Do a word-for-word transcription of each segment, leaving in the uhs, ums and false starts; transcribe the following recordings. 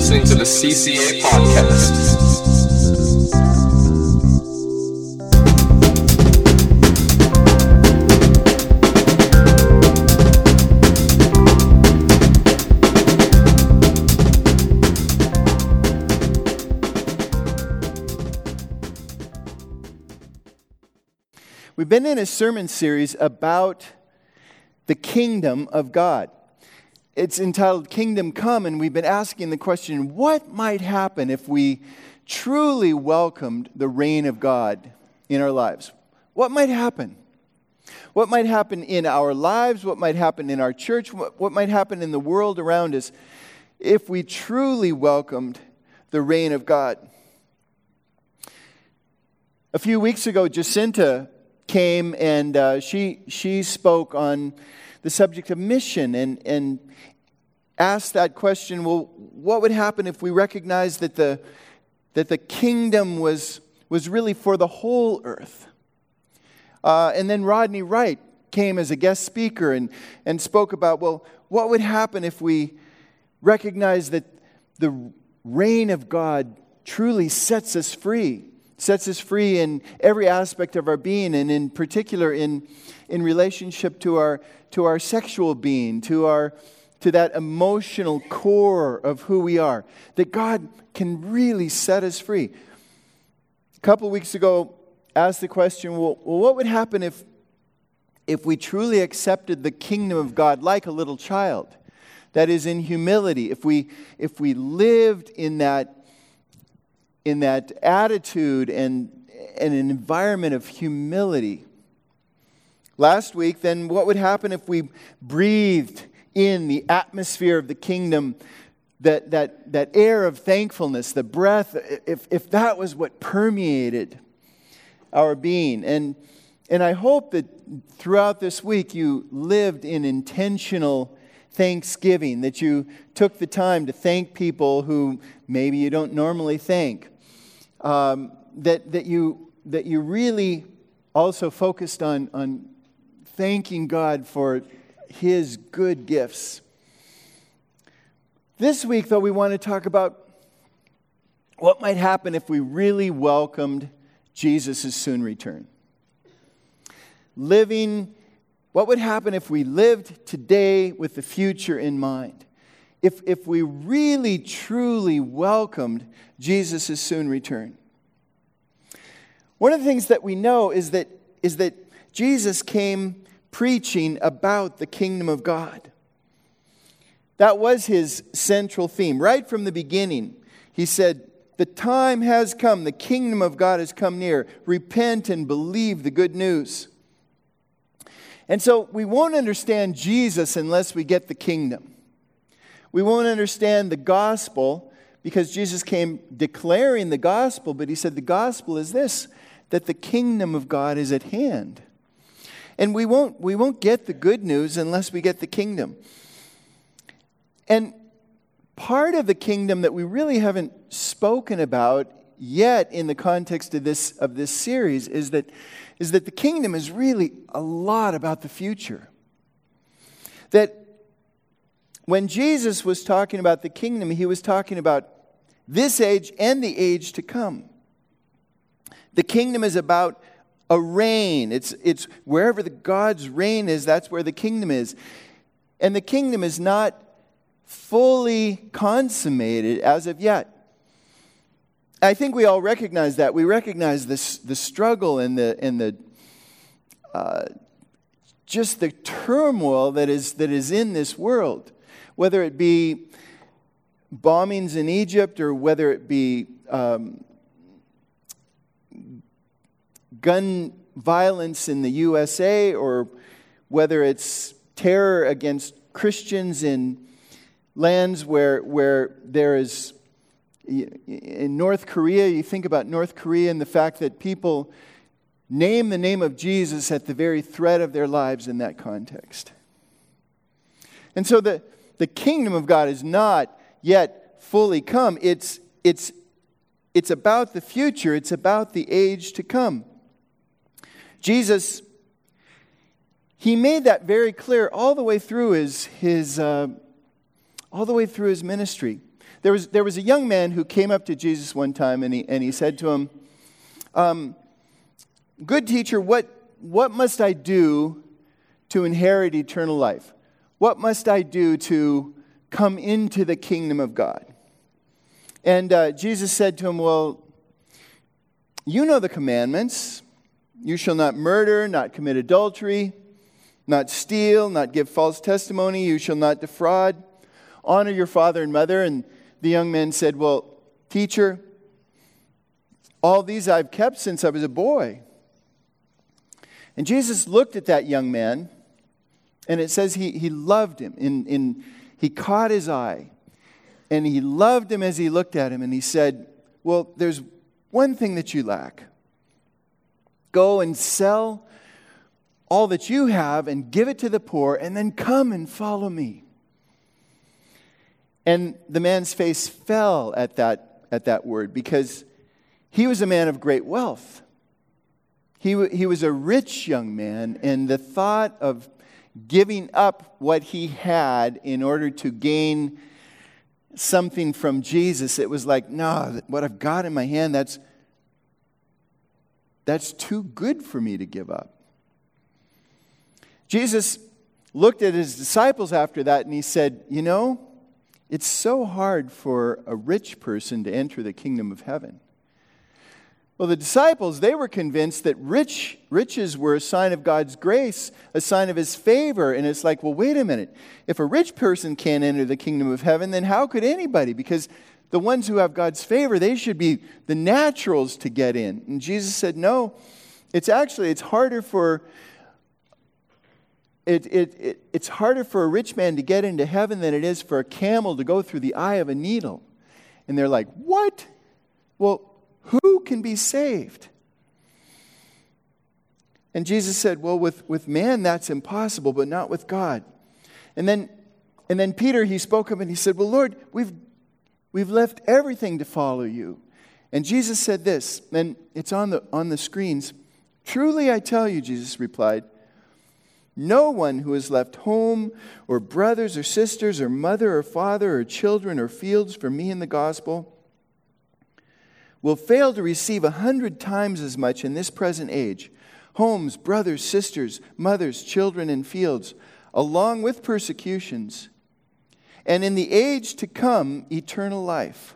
listening to the C C A Podcast. We've been in a sermon series about the kingdom of God. It's entitled Kingdom Come, and we've been asking the question, what might happen if we truly welcomed the reign of God in our lives? What might happen? What might happen in our lives? What might happen in our church? What, what might happen in the world around us if we truly welcomed the reign of God? A few weeks ago, Jacinta came and uh, she she spoke on the subject of mission and, and asked that question, well, what would happen if we recognized that the that the kingdom was was really for the whole earth? Uh, and then Rodney Wright came as a guest speaker and, and spoke about, well, what would happen if we recognized that the reign of God truly sets us free? Sets us free in every aspect of our being, and in particular in, in relationship to our to our sexual being, to our to that emotional core of who we are. That God can really set us free. A couple of weeks ago, asked the question, well, well, what would happen if if we truly accepted the kingdom of God like a little child? That is, in humility. If we if we lived in that in that attitude and, and an environment of humility. Last week, then, what would happen if we breathed in the atmosphere of the kingdom, that, that, that air of thankfulness, the breath, if, if that was what permeated our being? And, and I hope that throughout this week you lived in intentional thanksgiving, that you took the time to thank people who maybe you don't normally thank. Um, that that you that you really also focused on on thanking God for His good gifts. This week, though, we want to talk about what might happen if we really welcomed Jesus' soon return. Living, what would happen if we lived today with the future in mind? If if we really, truly welcomed Jesus' soon return. One of the things that we know is that is that Jesus came preaching about the kingdom of God. That was His central theme. Right from the beginning, He said, the time has come, the kingdom of God has come near. Repent and believe the good news. And so we won't understand Jesus unless we get the kingdom. We won't understand the gospel because Jesus came declaring the gospel, but He said the gospel is this, that the kingdom of God is at hand. And we won't we won't get the good news unless we get the kingdom. And part of the kingdom that we really haven't spoken about yet in the context of this of this series is that is that the kingdom is really a lot about the future. That when Jesus was talking about the kingdom, He was talking about this age and the age to come. The kingdom is about a reign. It's, it's wherever the God's reign is, that's where the kingdom is. And the kingdom is not fully consummated as of yet. I think we all recognize that. We recognize this, the struggle and the and the uh, just the turmoil that is that is in this world. Whether it be bombings in Egypt or whether it be um, gun violence in the U S A or whether it's terror against Christians in lands where where there is, in North Korea, you think about North Korea and the fact that people name the name of Jesus at the very threat of their lives in that context. And so the The kingdom of God is not yet fully come. It's, it's, it's about the future. It's about the age to come. Jesus, He made that very clear all the way through his, his uh, all the way through His ministry. There was, there was a young man who came up to Jesus one time, and he, and he said to him, um, good teacher, what, what must I do to inherit eternal life? What must I do to come into the kingdom of God? And uh, Jesus said to him, well, you know the commandments. You shall not murder, not commit adultery, not steal, not give false testimony. You shall not defraud. Honor your father and mother. And the young man said, well, teacher, all these I've kept since I was a boy. And Jesus looked at that young man, and it says he, he loved him. In, in, he caught his eye, and he loved him as he looked at him. And he said, well, there's one thing that you lack. Go and sell all that you have and give it to the poor, and then come and follow me. And the man's face fell at that, at that word, because he was a man of great wealth. He, he was a rich young man, and the thought of giving up what he had in order to gain something from Jesus, it was like, no, what I've got in my hand, that's That's too good for me to give up. Jesus looked at his disciples after that and he said, you know, it's so hard for a rich person to enter the kingdom of heaven. Well, the disciples, they were convinced that rich riches were a sign of God's grace, a sign of His favor. And it's like, well, wait a minute. If a rich person can't enter the kingdom of heaven, then how could anybody? Because the ones who have God's favor, they should be the naturals to get in. And Jesus said, no, it's actually, it's harder for, it, it, it, it's harder for a rich man to get into heaven than it is for a camel to go through the eye of a needle. And they're like, what? Well, who can be saved? And Jesus said, well, with, with man that's impossible, but not with God. And then, and then Peter, he spoke up and he said, well, Lord, we've We've left everything to follow you. And Jesus said this, and it's on the, on the screens. Truly I tell you, Jesus replied, no one who has left home or brothers or sisters or mother or father or children or fields for me in the gospel will fail to receive a hundred times as much in this present age. Homes, brothers, sisters, mothers, children, and fields, along with persecutions, and in the age to come, eternal life.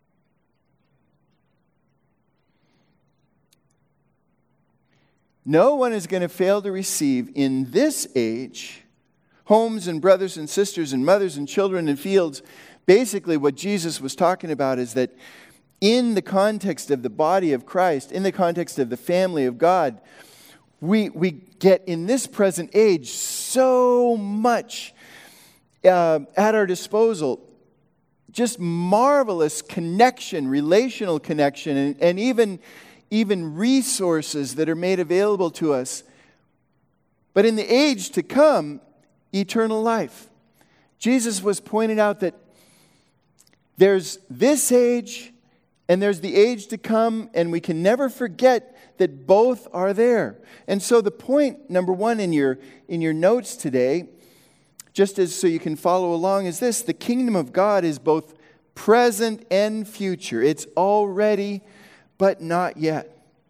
No one is going to fail to receive in this age homes and brothers and sisters and mothers and children and fields. Basically, what Jesus was talking about is that in the context of the body of Christ, in the context of the family of God, we, we get in this present age so much Uh, at our disposal, just marvelous connection, relational connection, and, and even, even resources that are made available to us. But in the age to come, eternal life. Jesus was pointing out that there's this age and there's the age to come, and we can never forget that both are there. And so the point, number one, in your, in your notes today, just as so you can follow along, is this: the kingdom of God is both present and future. It's already, but not yet.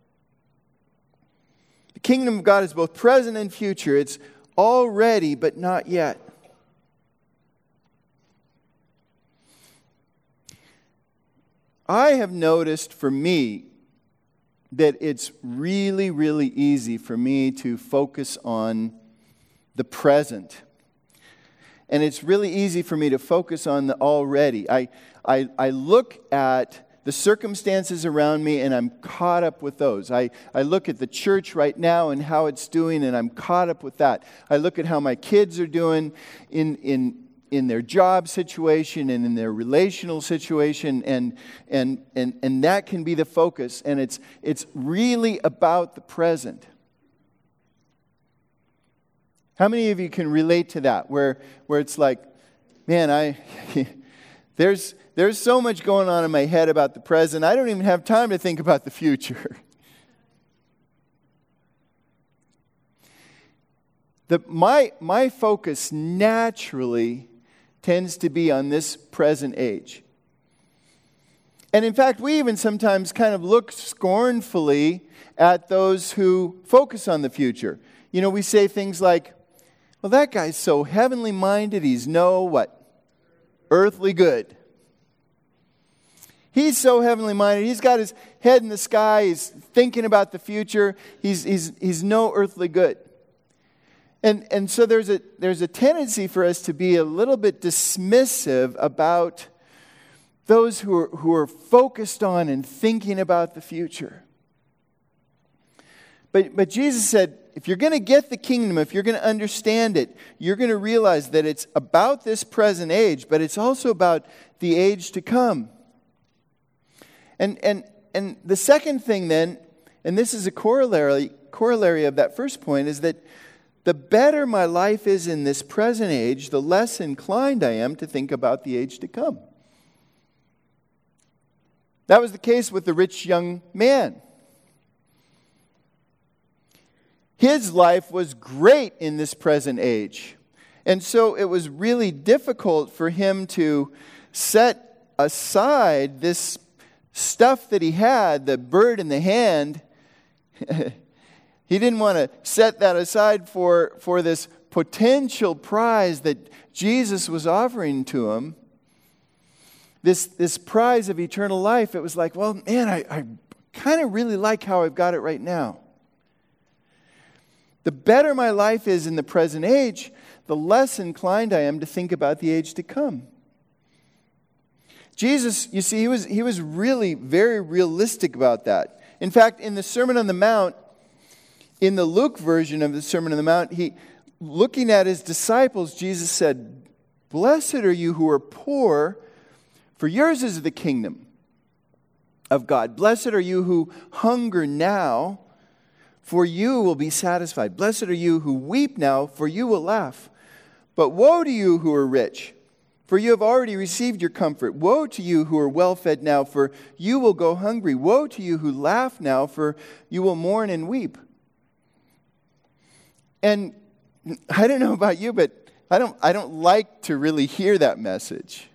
The kingdom of God is both present and future. It's already, but not yet. I have noticed for me that it's really, really easy for me to focus on the present. And it's really easy for me to focus on the already. I, I, I look at the circumstances around me and I'm caught up with those. I, I look at the church right now and how it's doing, and I'm caught up with that. I look at how my kids are doing in, in, in their job situation and in their relational situation, and, and, and, and that can be the focus. And it's, it's really about the present. How many of you can relate to that, where where it's like, man, I there's there's so much going on in my head about the present, I don't even have time to think about the future. The, my, my focus naturally tends to be on this present age. And in fact, we even sometimes kind of look scornfully at those who focus on the future. You know, we say things like, well, that guy's so heavenly minded, he's no what? Earthly good. He's so heavenly minded, he's got his head in the sky, he's thinking about the future, he's, he's, he's no earthly good. And, and so there's a, there's a tendency for us to be a little bit dismissive about those who are, who are focused on and thinking about the future. But, but Jesus said, if you're going to get the kingdom, if you're going to understand it, you're going to realize that it's about this present age, but it's also about the age to come. And, and, and the second thing then, and this is a corollary, corollary of that first point, is that the better my life is in this present age, the less inclined I am to think about the age to come. That was the case with the rich young man. His life was great in this present age. And so it was really difficult for him to set aside this stuff that he had, the bird in the hand. He didn't want to set that aside for, for this potential prize that Jesus was offering to him. This, this prize of eternal life. It was like, well, man, I, I kind of really like how I've got it right now. The better my life is in the present age, the less inclined I am to think about the age to come. Jesus, you see, he was, he was really very realistic about that. In fact, in the Sermon on the Mount, in the Luke version of the Sermon on the Mount, he, looking at his disciples, Jesus said, "Blessed are you who are poor, for yours is the kingdom of God. Blessed are you who hunger now, for you will be satisfied. Blessed are you who weep now, for you will laugh. But woe to you who are rich, for you have already received your comfort. Woe to you who are well-fed now, for you will go hungry. Woe to you who laugh now, for you will mourn and weep." And I don't know about you, but I don't, I don't like to really hear that message.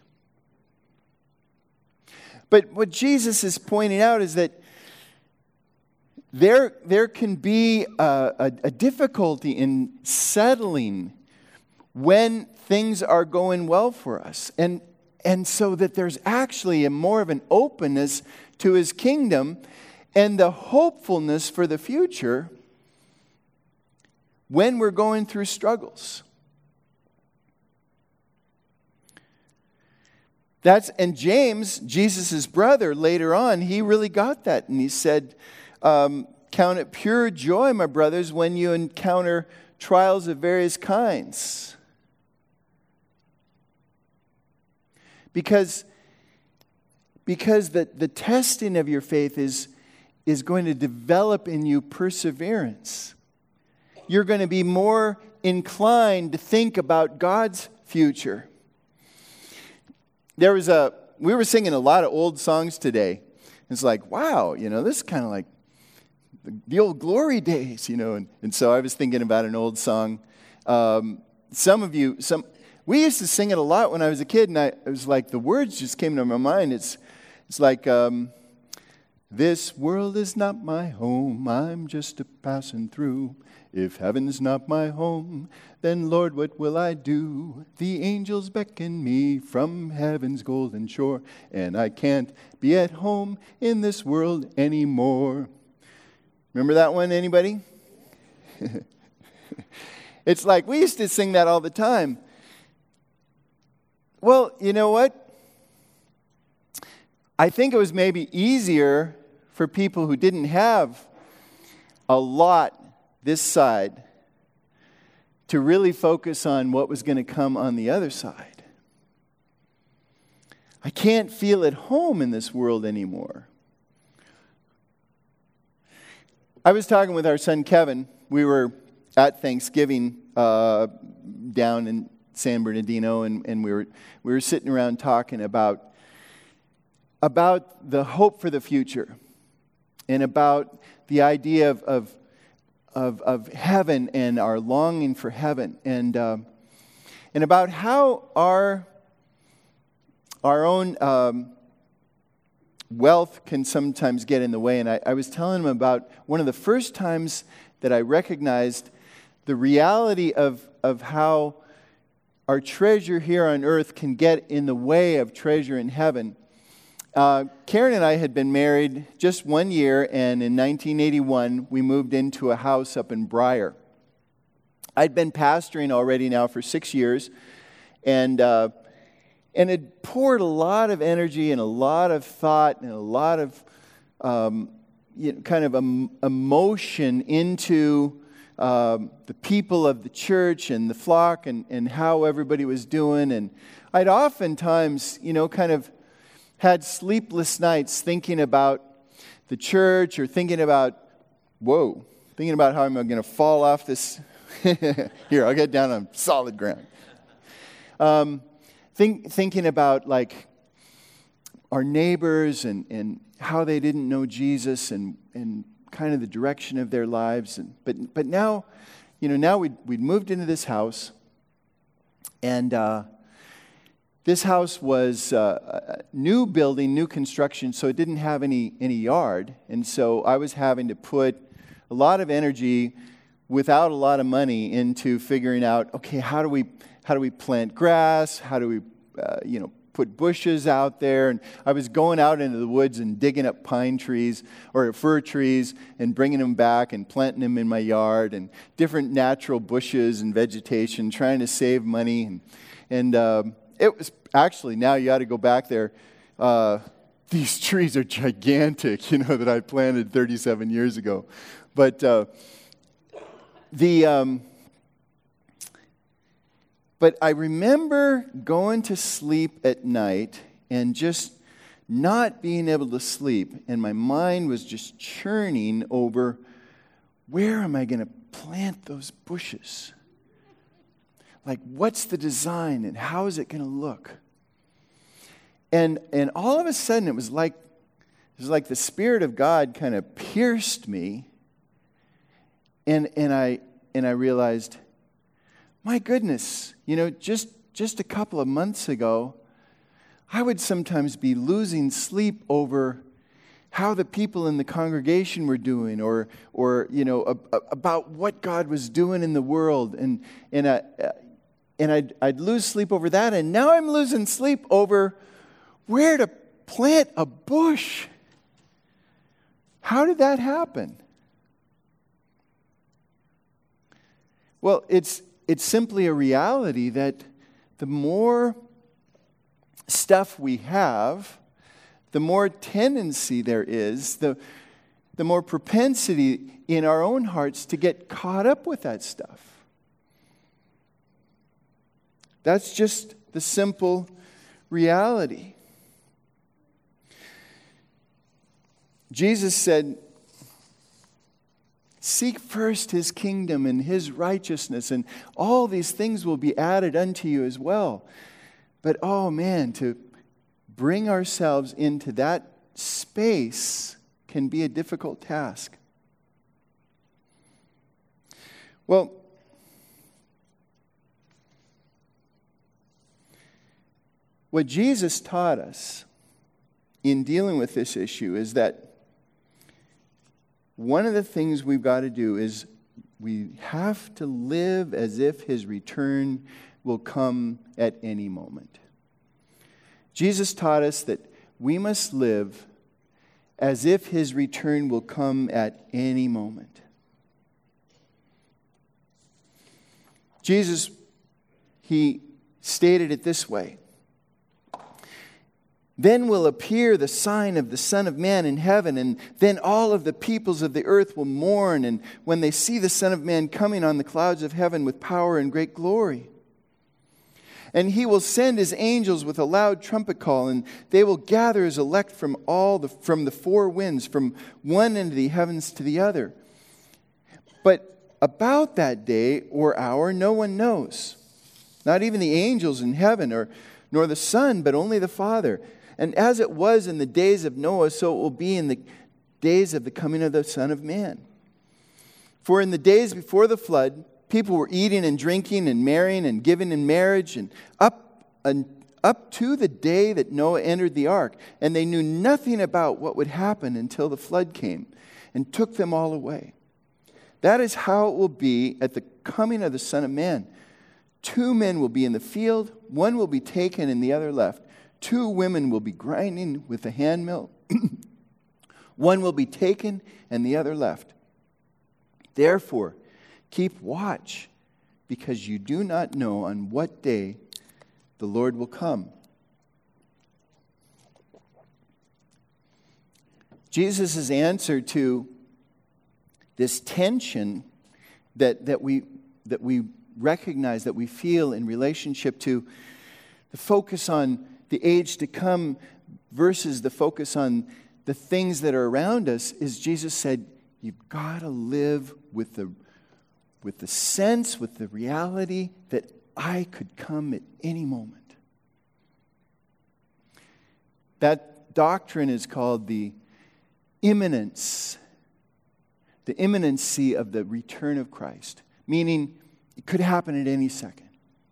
But what Jesus is pointing out is that there, there can be a, a, a difficulty in settling when things are going well for us. And, and so that there's actually a more of an openness to His kingdom and the hopefulness for the future when we're going through struggles. That's, and James, Jesus' brother, later on, he really got that. And he said, um, count it pure joy, my brothers, when you encounter trials of various kinds. Because, because the, the testing of your faith is, is going to develop in you perseverance. You're going to be more inclined to think about God's future. There was a, we were singing a lot of old songs today. It's like, wow, you know, this is kind of like the, the old glory days, you know. And, and so I was thinking about an old song. Um, some of you, some we used to sing it a lot when I was a kid, and I, it was like the words just came to my mind. It's, it's like, um, this world is not my home, I'm just a passing through. If heaven's not my home, then Lord, what will I do? The angels beckon me from heaven's golden shore, and I can't be at home in this world anymore. Remember that one, anybody? It's like, we used to sing that all the time. Well, you know what? I think it was maybe easier for people who didn't have a lot this side to really focus on what was going to come on the other side. I can't feel at home in this world anymore. I was talking with our son Kevin. We were at Thanksgiving uh, down in San Bernardino, and, and we were we were sitting around talking about about the hope for the future, and about the idea of of Of, of heaven and our longing for heaven, and uh, and about how our our own um, wealth can sometimes get in the way. And I, I was telling him about one of the first times that I recognized the reality of, of how our treasure here on earth can get in the way of treasure in heaven. Uh, Karen and I had been married just one year, and in nineteen eighty-one, we moved into a house up in Briar. I'd been pastoring already now for six years, and uh, and had poured a lot of energy and a lot of thought and a lot of um, you know, kind of em- emotion into um, the people of the church and the flock and, and how everybody was doing. And I'd oftentimes, you know, kind of had sleepless nights thinking about the church or thinking about, whoa, thinking about how I'm going to fall off this. Here, I'll get down on solid ground. Um, think, thinking about like our neighbors and, and how they didn't know Jesus and, and kind of the direction of their lives. And but but now, you know, now we'd, we'd moved into this house, and uh, this house was uh, a new building, new construction, so it didn't have any any yard, and so I was having to put a lot of energy without a lot of money into figuring out, okay, how do we how do we plant grass? How do we, uh, you know, put bushes out there? And I was going out into the woods and digging up pine trees or fir trees and bringing them back and planting them in my yard and different natural bushes and vegetation, trying to save money. And, and um, it was actually, now you got to go back there. Uh, these trees are gigantic, you know, that I planted thirty-seven years ago. But uh, The, um, but I remember going to sleep at night and just not being able to sleep, and my mind was just churning over, where am I going to plant those bushes? Like, what's the design and how is it going to look? And and all of a sudden, it was like it was like the Spirit of God kind of pierced me. And and I and I realized, my goodness, you know, just just a couple of months ago, I would sometimes be losing sleep over how the people in the congregation were doing, or or you know, a, a, about what God was doing in the world, and and I and I'd I'd lose sleep over that, and now I'm losing sleep over where to plant a bush. How did that happen? Well, it's it's simply a reality that the more stuff we have, the more tendency there is, the, the more propensity in our own hearts to get caught up with that stuff. That's just the simple reality. Jesus said, seek first His kingdom and His righteousness, and all these things will be added unto you as well. But, oh man, to bring ourselves into that space can be a difficult task. Well, what Jesus taught us in dealing with this issue is that one of the things we've got to do is we have to live as if His return will come at any moment. Jesus taught us that we must live as if His return will come at any moment. Jesus, He stated it this way: then will appear the sign of the Son of Man in heaven, and then all of the peoples of the earth will mourn, and when they see the Son of Man coming on the clouds of heaven with power and great glory. And He will send His angels with a loud trumpet call, and they will gather His elect from all the from the four winds, from one end of the heavens to the other. But about that day or hour no one knows, not even the angels in heaven, or nor the Son, but only the Father. And as it was in the days of Noah, so it will be in the days of the coming of the Son of Man. For in the days before the flood, people were eating and drinking and marrying and giving in marriage and up and up to the day that Noah entered the ark, and they knew nothing about what would happen until the flood came and took them all away. That is how it will be at the coming of the Son of Man. Two men will be in the field, one will be taken and the other left. Two women will be grinding with a handmill, one will be taken and the other left. Therefore, keep watch, because you do not know on what day the Lord will come. Jesus' answer to this tension that, that, we, that we recognize, that we feel in relationship to the focus on the age to come versus the focus on the things that are around us, is Jesus said, you've got to live with the, with the sense, with the reality that I could come at any moment. That doctrine is called the imminence, the imminency of the return of Christ, meaning it could happen at any second.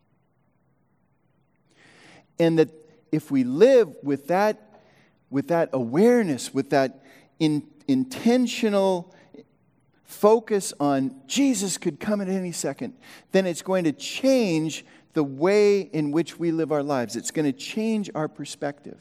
And that if we live with that, with that awareness, with that in, intentional focus on Jesus could come at any second, then it's going to change the way in which we live our lives. It's going to change our perspective.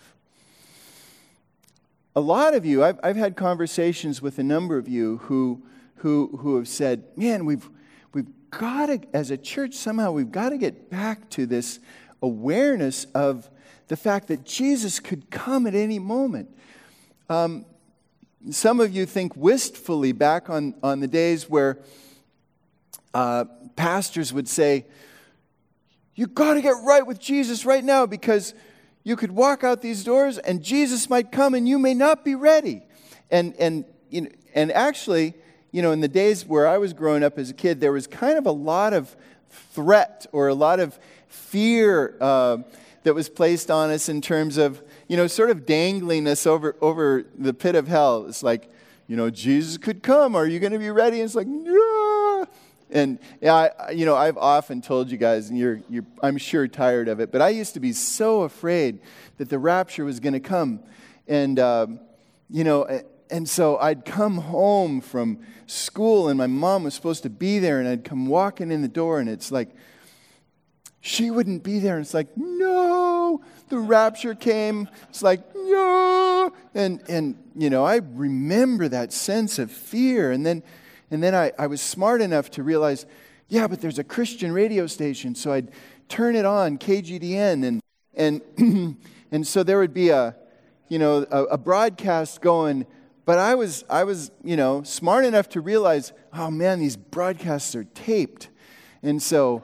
A lot of you, I've, I've had conversations with a number of you who, who, who have said, man, we've, we've got to, as a church, somehow we've got to get back to this awareness of the fact that Jesus could come at any moment. Um, some of you think wistfully back on, on the days where uh, pastors would say, you've got to get right with Jesus right now, because you could walk out these doors and Jesus might come and you may not be ready. And, and, you know, and actually, you know, in the days where I was growing up as a kid, there was kind of a lot of threat or a lot of fear uh, that was placed on us in terms of, you know, sort of dangling us over, over the pit of hell. It's like, you know, Jesus could come. Are you going to be ready? And it's like, no. And, yeah, I, you know, I've often told you guys, and you're, you're, I'm sure, tired of it, but I used to be so afraid that the rapture was going to come. And, um, you know, and so I'd come home from school, and my mom was supposed to be there, and I'd come walking in the door, and it's like, she wouldn't be there. And it's like, no, the rapture came. It's like, no. And, and you know, I remember that sense of fear. And then and then I, I was smart enough to realize, yeah, but there's a Christian radio station. So I'd turn it on, K G D N. And and and so there would be a, you know, a, a broadcast going. But I was, I was, you know, smart enough to realize, oh, man, these broadcasts are taped. And so...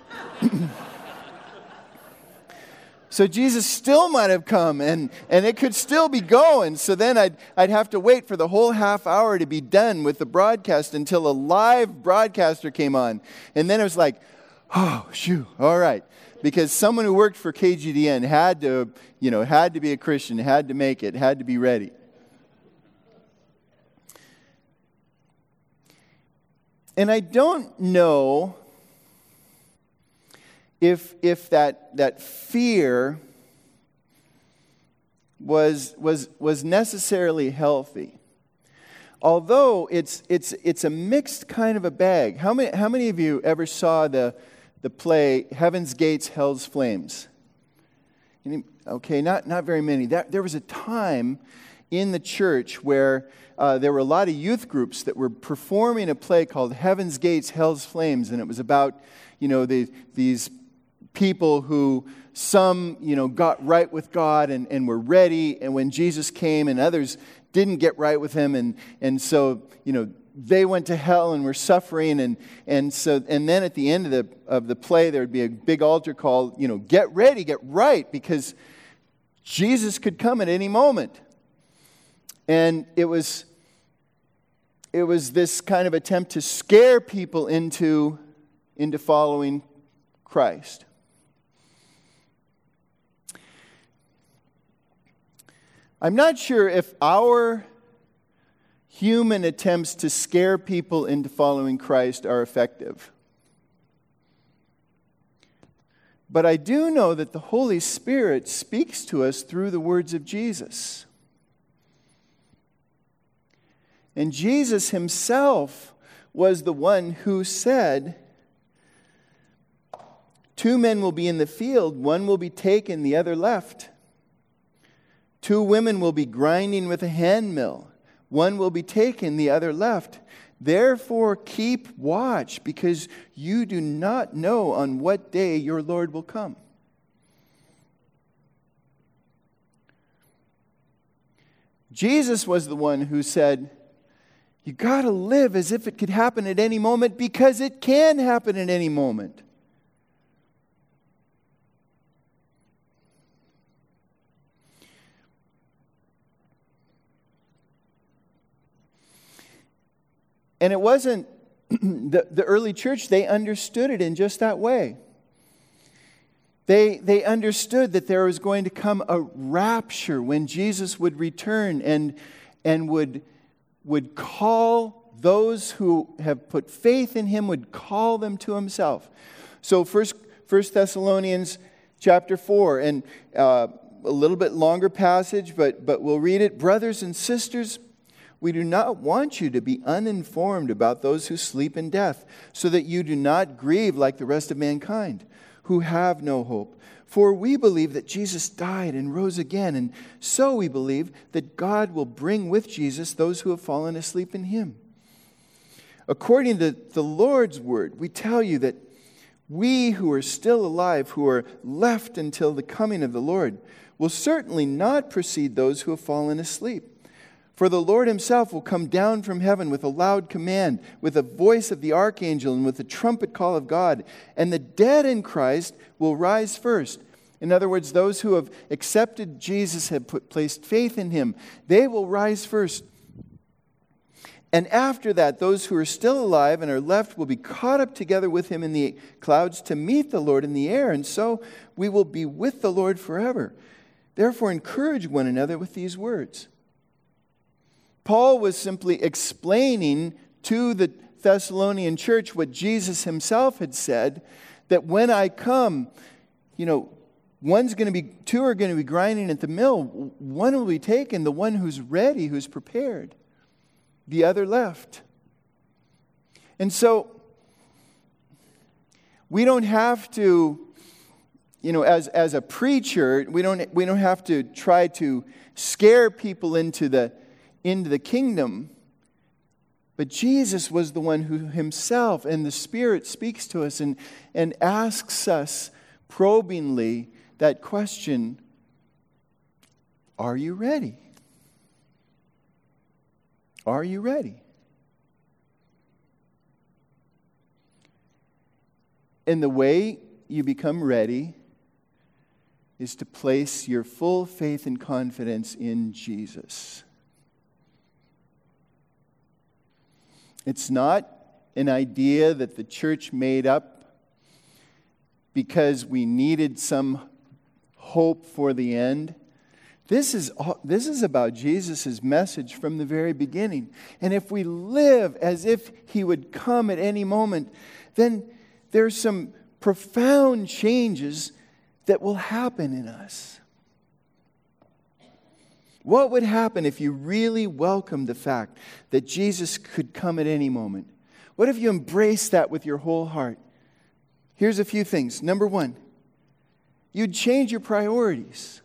So Jesus still might have come, and, and it could still be going. So then I'd, I'd have to wait for the whole half hour to be done with the broadcast until a live broadcaster came on. And then it was like, oh, shoo, all right. Because someone who worked for K G D N had to, you know, had to be a Christian, had to make it, had to be ready. And I don't know If if that that fear was was was necessarily healthy, although it's it's it's a mixed kind of a bag. How many how many of you ever saw the the play Heaven's Gates, Hell's Flames? Any, okay, not not very many. That, there was a time in the church where uh, there were a lot of youth groups that were performing a play called Heaven's Gates, Hell's Flames, and it was about, you know, the, these people who some, you know, got right with God and, and were ready, and when Jesus came, and others didn't get right with him, and and so, you know, they went to hell and were suffering, and and so and then at the end of the of the play there would be a big altar call, you know, get ready, get right, because Jesus could come at any moment. And it was it was this kind of attempt to scare people into into following Christ. I'm not sure if our human attempts to scare people into following Christ are effective. But I do know that the Holy Spirit speaks to us through the words of Jesus. And Jesus himself was the one who said, two men will be in the field, one will be taken, the other left. Two women will be grinding with a handmill, one will be taken, the other left. Therefore keep watch, because you do not know on what day your Lord will come. Jesus was the one who said, you got to live as if it could happen at any moment, because it can happen at any moment. And it wasn't, the, the early church, they understood it in just that way. They, they understood that there was going to come a rapture when Jesus would return and, and would, would call those who have put faith in him, would call them to himself. So First, First Thessalonians chapter four, and uh, a little bit longer passage, but, but we'll read it. Brothers and sisters, we do not want you to be uninformed about those who sleep in death, so that you do not grieve like the rest of mankind, who have no hope. For we believe that Jesus died and rose again, and so we believe that God will bring with Jesus those who have fallen asleep in him. According to the Lord's word, we tell you that we who are still alive, who are left until the coming of the Lord, will certainly not precede those who have fallen asleep. For the Lord himself will come down from heaven with a loud command, with the voice of the archangel, and with the trumpet call of God. And the dead in Christ will rise first. In other words, those who have accepted Jesus, have put, placed faith in him, they will rise first. And after that, those who are still alive and are left will be caught up together with him in the clouds to meet the Lord in the air. And so we will be with the Lord forever. Therefore, encourage one another with these words. Paul was simply explaining to the Thessalonian church what Jesus himself had said, that when I come, you know, one's going to be, two are going to be grinding at the mill. One will be taken, the one who's ready, who's prepared. The other left. And so, we don't have to, you know, as, as a preacher, we don't, we don't have to try to scare people into the into the kingdom. But Jesus was the one who himself and the Spirit speaks to us and, and asks us probingly that question, are you ready? Are you ready? And the way you become ready is to place your full faith and confidence in Jesus. It's not an idea that the church made up because we needed some hope for the end. This is, this is about Jesus' message from the very beginning. And if we live as if he would come at any moment, then there's some profound changes that will happen in us. What would happen if you really welcomed the fact that Jesus could come at any moment? What if you embraced that with your whole heart? Here's a few things. Number one, you'd change your priorities.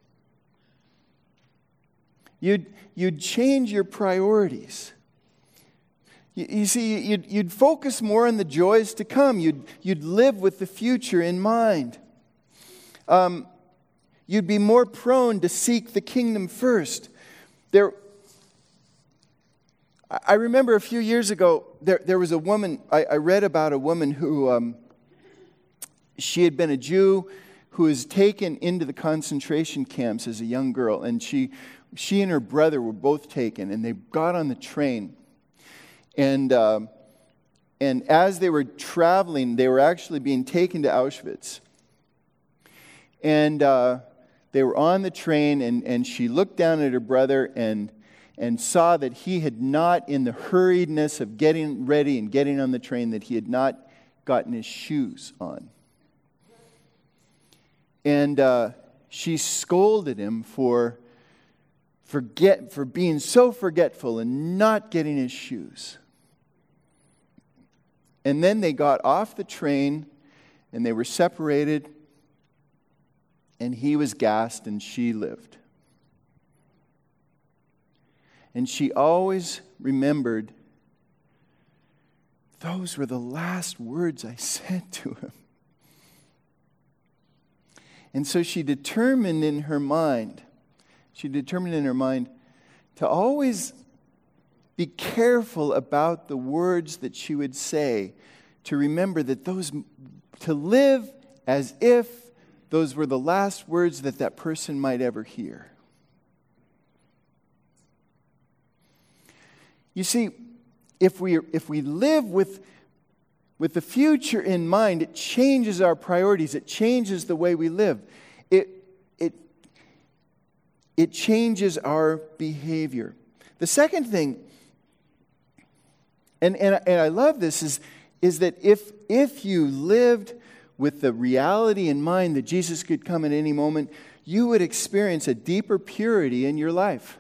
You'd, you'd change your priorities. You, you see, you'd, you'd focus more on the joys to come. You'd, you'd live with the future in mind. Um, You'd be more prone to seek the kingdom first. There, I remember a few years ago, there, there was a woman, I, I read about a woman who, um, she had been a Jew who was taken into the concentration camps as a young girl. And she, she and her brother were both taken, and they got on the train. And, um, and as they were traveling, they were actually being taken to Auschwitz. And uh, they were on the train, and, and she looked down at her brother and, and saw that he had not, in the hurriedness of getting ready and getting on the train, that he had not gotten his shoes on. And uh, she scolded him for, forget, for being so forgetful and not getting his shoes. And then they got off the train and they were separated, and he was gassed and she lived. And she always remembered, those were the last words I said to him. And so she determined in her mind, she determined in her mind to always be careful about the words that she would say, to remember that those, to live as if those were the last words that that person might ever hear. You see, if we if we live with, with the future in mind, it changes our priorities. It changes the way we live. It, it, it changes our behavior. The second thing, and, and, and I love this, is, is that if, if you lived with the reality in mind that Jesus could come at any moment, you would experience a deeper purity in your life.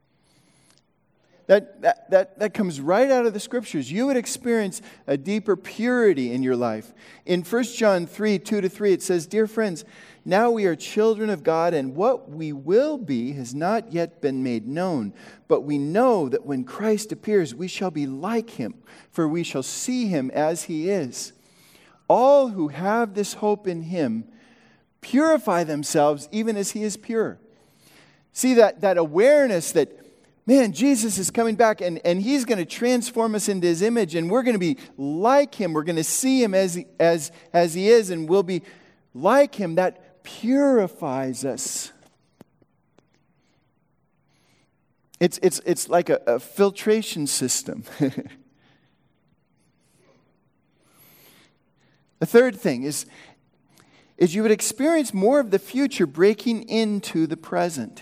That, that, that, that comes right out of the Scriptures. You would experience a deeper purity in your life. In First John three, two to three, it says, "Dear friends, now we are children of God, and what we will be has not yet been made known. But we know that when Christ appears, we shall be like him, for we shall see him as he is. All who have this hope in him purify themselves even as he is pure." See, that, that awareness that, man, Jesus is coming back and, and he's going to transform us into his image, and we're going to be like him. We're going to see him as, as, as he is, and we'll be like him. That purifies us. It's, it's, it's like a, a filtration system. The third thing is, is you would experience more of the future breaking into the present.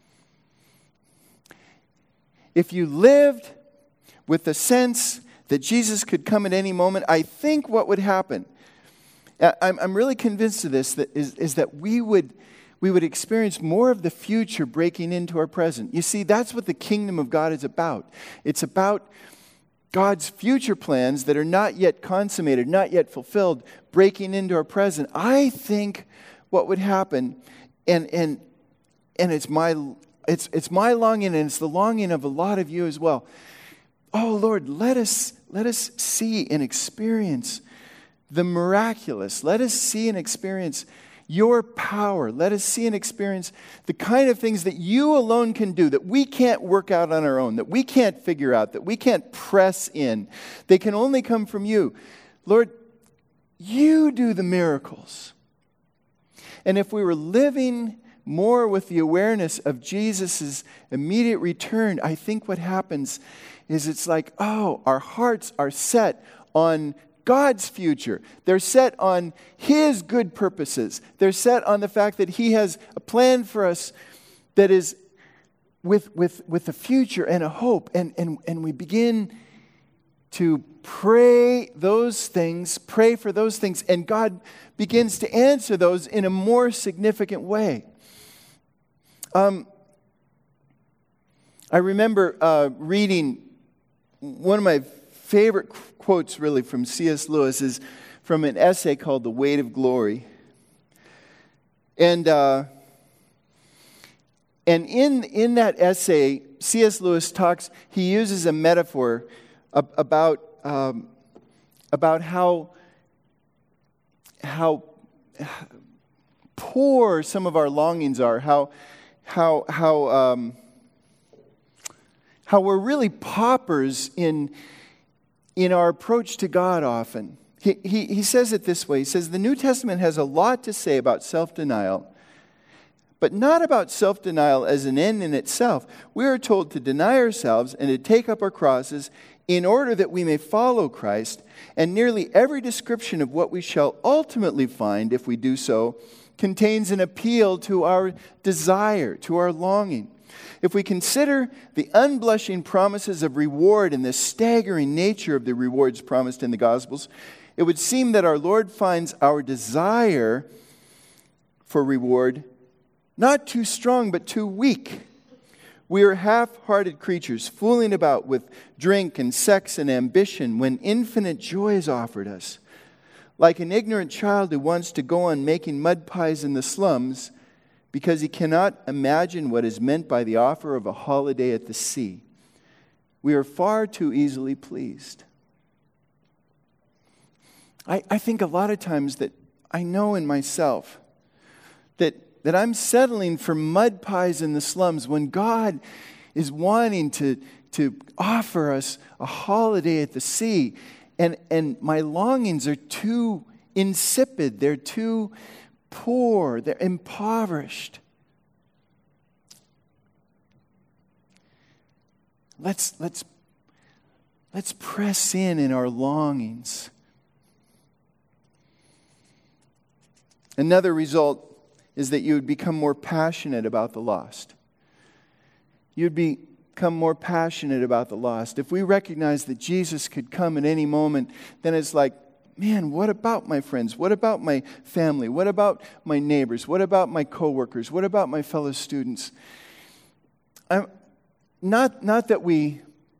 If you lived with the sense that Jesus could come at any moment, I think what would happen, I'm, I'm really convinced of this, that is, is that we would, we would experience more of the future breaking into our present. You see, that's what the kingdom of God is about. It's about God's future plans that are not yet consummated, not yet fulfilled, breaking into our present. I think what would happen, and and and it's my it's it's my longing, and it's the longing of a lot of you as well. Oh Lord, let us let us see and experience the miraculous. Let us see and experience your power. Let us see and experience the kind of things that you alone can do, that we can't work out on our own, that we can't figure out, that we can't press in. They can only come from you. Lord, you do the miracles. And if we were living more with the awareness of Jesus' immediate return, I think what happens is it's like, oh, our hearts are set on God's future. They're set on his good purposes. They're set on the fact that he has a plan for us that is with, with, with a future and a hope. And, and, and we begin to pray those things, pray for those things, and God begins to answer those in a more significant way. Um, I remember uh, reading one of my favorite quotes really from C S Lewis is from an essay called The Weight of Glory. And uh, and in, in that essay, C S Lewis talks, he uses a metaphor ab- about, um, about how, how poor some of our longings are, how, how, how, um, how we're really paupers in in our approach to God often. He, he, he says it this way. He says, the New Testament has a lot to say about self-denial, but not about self-denial as an end in itself. We are told to deny ourselves and to take up our crosses in order that we may follow Christ, and nearly every description of what we shall ultimately find if we do so contains an appeal to our desire, to our longing. If we consider the unblushing promises of reward and the staggering nature of the rewards promised in the Gospels, it would seem that our Lord finds our desire for reward, not too strong, but too weak. We are half-hearted creatures, fooling about with drink and sex and ambition when infinite joy is offered us. Like an ignorant child who wants to go on making mud pies in the slums because he cannot imagine what is meant by the offer of a holiday at the sea. We are far too easily pleased. I, I think a lot of times that I know in myself that, that I'm settling for mud pies in the slums when God is wanting to, to offer us a holiday at the sea. And, and my longings are too insipid. They're too poor. They're impoverished. Let's, let's, let's press in in our longings. Another result is that you would become more passionate about the lost. You'd become more passionate about the lost. If we recognize that Jesus could come at any moment, then it's like, man, what about my friends? What about my family? What about my neighbors? What about my coworkers? What about my fellow students? I'm, not, not that we,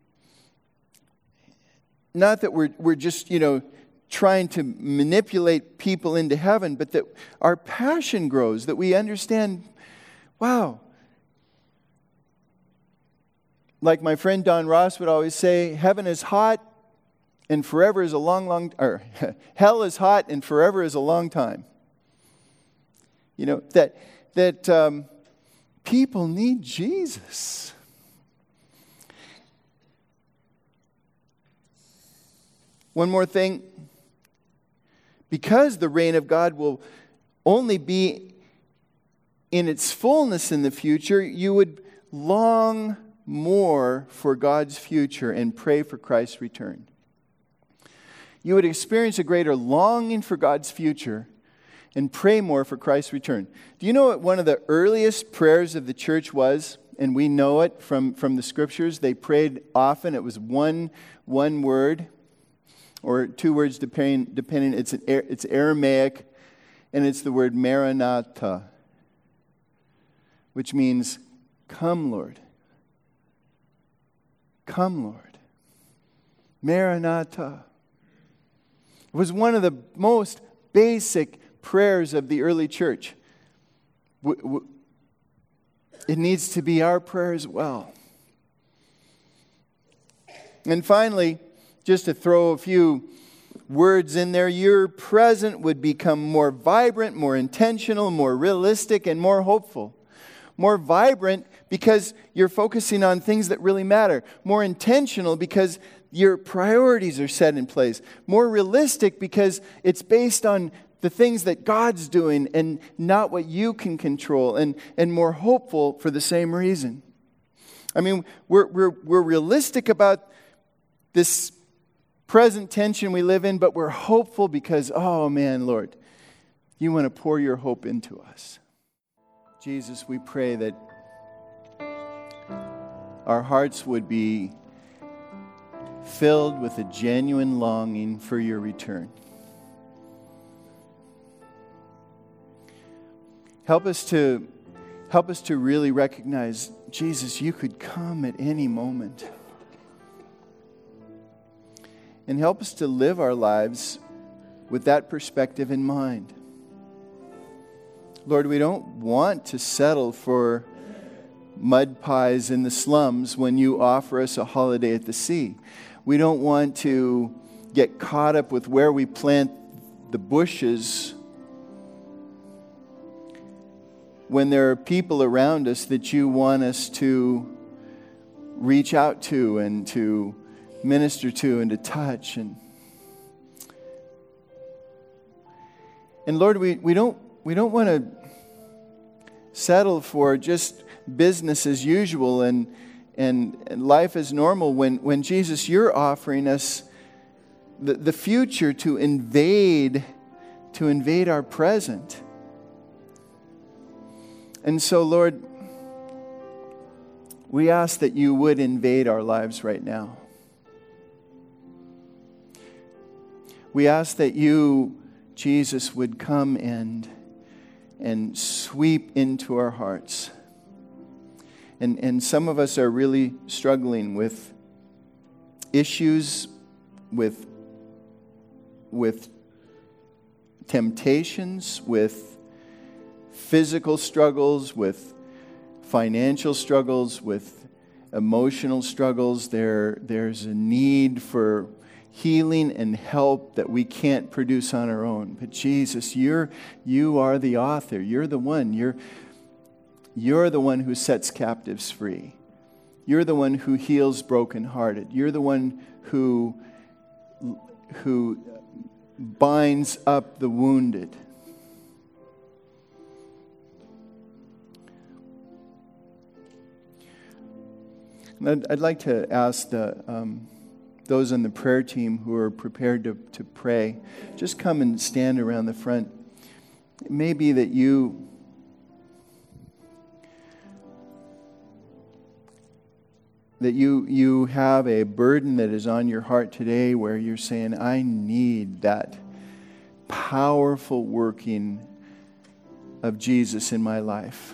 not that we're we're just, you know, trying to manipulate people into heaven, but that our passion grows, that we understand, wow. Like my friend Don Ross would always say, heaven is hot and forever is a long, long, or hell is hot and forever is a long time. You know, that, that um, people need Jesus. One more thing. Because the reign of God will only be in its fullness in the future, you would long more for God's future and pray for Christ's return. You would experience a greater longing for God's future and pray more for Christ's return. Do you know what one of the earliest prayers of the church was? And we know it from, from the scriptures. They prayed often. It was one, one word. Or two words depending, depending it's, an, it's Aramaic, and it's the word Maranatha, which means, come, Lord. Come, Lord. Maranatha. It was one of the most basic prayers of the early church. It needs to be our prayer as well. And finally, just to throw a few words in there, your present would become more vibrant, more intentional, more realistic, and more hopeful. More vibrant because you're focusing on things that really matter. More intentional because your priorities are set in place. More realistic because it's based on the things that God's doing and not what you can control. And, and more hopeful for the same reason. I mean, we're, we're, we're realistic about this present tension we live in, but we're hopeful because, oh man, Lord, you want to pour your hope into us. Jesus, we pray that our hearts would be filled with a genuine longing for your return. Help us to, help us to really recognize, Jesus, you could come at any moment. And help us to live our lives with that perspective in mind. Lord, we don't want to settle for mud pies in the slums when you offer us a holiday at the sea. We don't want to get caught up with where we plant the bushes when there are people around us that you want us to reach out to and to minister to and to touch. And, and Lord, we, we don't we don't want to settle for just business as usual and, and, and life as normal when, when Jesus, you're offering us the, the future to invade, to invade our present. And so, Lord, we ask that you would invade our lives right now. We ask that you, Jesus, would come and and sweep into our hearts. And, and some of us are really struggling with issues, with, with temptations, with physical struggles, with financial struggles, with emotional struggles. There, there's a need for healing and help that we can't produce on our own. But Jesus, you're, you are the author. You're the one. You're, you're the one who sets captives free. You're the one who heals brokenhearted. You're the one who, who binds up the wounded. And I'd, I'd like to ask the, um, those on the prayer team who are prepared to, to pray, just come and stand around the front. It may be that you that you you have a burden that is on your heart today where you're saying, I need that powerful working of Jesus in my life.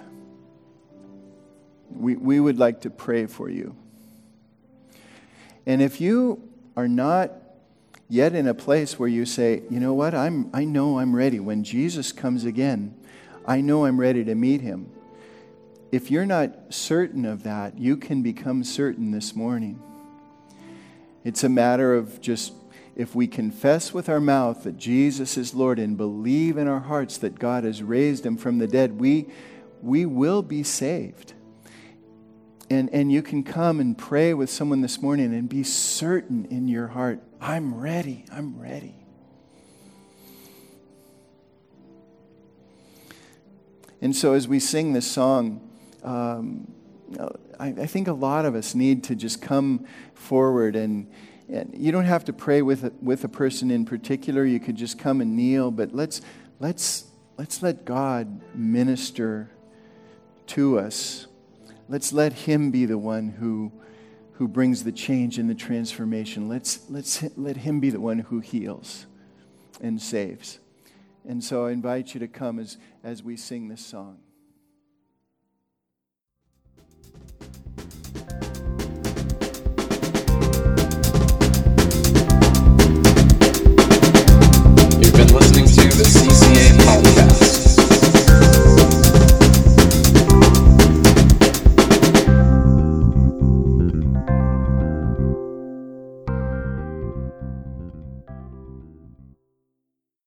We, we would like to pray for you. And if you are not yet in a place where you say, you know what, I'm, I know I'm ready. When Jesus comes again, I know I'm ready to meet him. If you're not certain of that, you can become certain this morning. It's a matter of just, if we confess with our mouth that Jesus is Lord and believe in our hearts that God has raised him from the dead, we, we will be saved. And, and you can come and pray with someone this morning and be certain in your heart, I'm ready, I'm ready. And so as we sing this song, um, I, I think a lot of us need to just come forward, and, and you don't have to pray with a, with a person in particular. You could just come and kneel, but let's let's let's let God minister to us. Let's let him be the one who who brings the change and the transformation. Let's let's let him be the one who heals and saves. And so I invite you to come as as we sing this song.